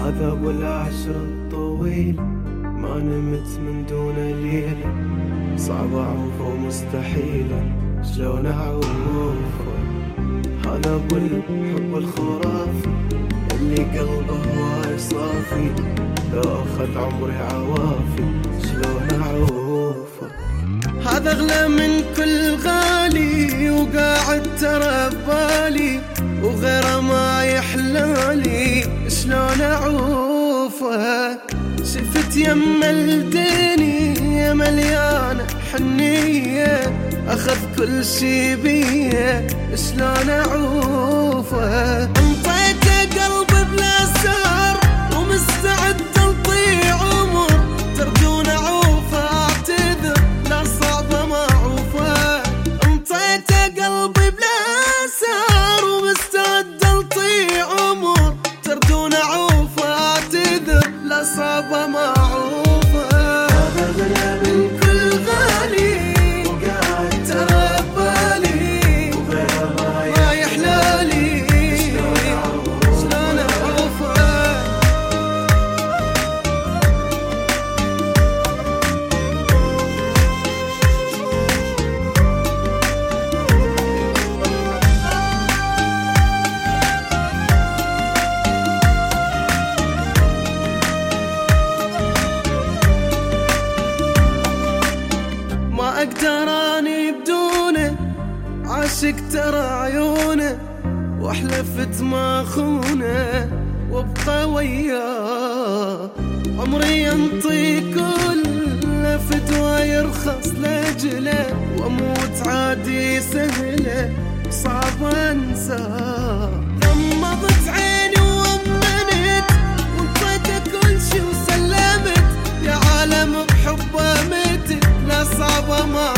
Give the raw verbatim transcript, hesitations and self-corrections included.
هذا ابو العشر الطويل ما نمت من دون ليلة، صعب اعوفه ومستحيلة شلون اعوفه. هذا ابو الحب الخرافي اللي قلبه هواي صافي، لو اخذ عمري عوافي شلون اعوفه. هذا اغلى من كل غالي وقاعد ترى ببالي، وغيره ما يحلالي شلون اعوفه. شفت يما الدنيا مليانة حنية، اخذ كل شي بيه شلون اعوفه. انطيته قلبي بلا سهر ومستعد اضيع عمر، ترجون اعوفه اعتذر لا صعبه ما اعوفه. انطيته قلبي بلا سهر ومستعد اضيع عمر، ترجون اعوفه اعتذر لا صعبه ما اعوفه. هذا غلا من كل غالي وقاعد ترى ببالي، وغيره ما يحلالي شلون اعوفه. ما اقدر اني بدونه، عاشق ترى عيونه، واحلفت ما خونه وابقى وياه. عمري ينطي كل فتوى يرخص لاجله، واموت عادي سهله صعب انساه. غمضت عيني وامنت وانطيته كل شي وسلمت، يا عالم بحبه متت لا صعبه ما